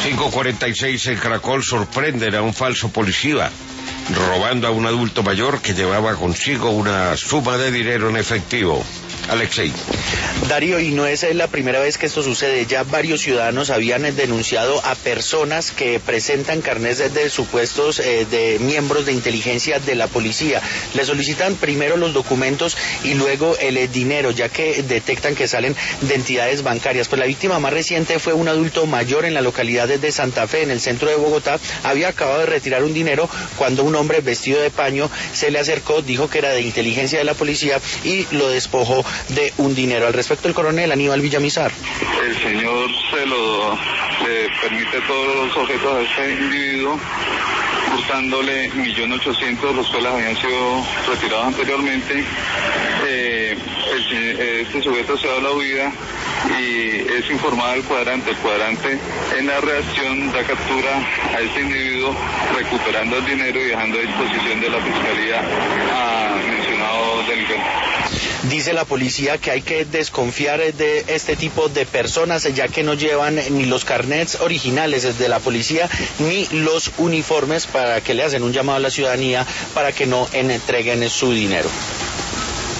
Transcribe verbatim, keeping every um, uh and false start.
cinco cuarenta y seis en Caracol sorprenden a un falso policía robando a un adulto mayor que llevaba consigo una suma de dinero en efectivo. Alexei. Darío, y no es la primera vez que esto sucede. Ya varios ciudadanos habían denunciado a personas que presentan carnets de supuestos eh, de miembros de inteligencia de la policía. Le solicitan primero los documentos y luego el eh, dinero, ya que detectan que salen de entidades bancarias. Pues la víctima más reciente fue un adulto mayor en la localidad de Santa Fe, en el centro de Bogotá. Había acabado de retirar un dinero cuando un hombre vestido de paño se le acercó, dijo que era de inteligencia de la policía y lo despojó de un dinero. Al respecto, el coronel Aníbal Villamizar. El señor se lo le permite todos los objetos a este individuo, hurtándole un millón ochocientos mil, los cuales habían sido retirados anteriormente. Eh, el, este sujeto se da la huida y es informado al cuadrante. El cuadrante en la reacción da captura a este individuo, recuperando el dinero y dejando a disposición de la Fiscalía a mencionado delincuente. Dice la policía que hay que desconfiar de este tipo de personas, ya que no llevan ni los carnets originales de la policía ni los uniformes, para que le hacen un llamado a la ciudadanía para que no entreguen su dinero.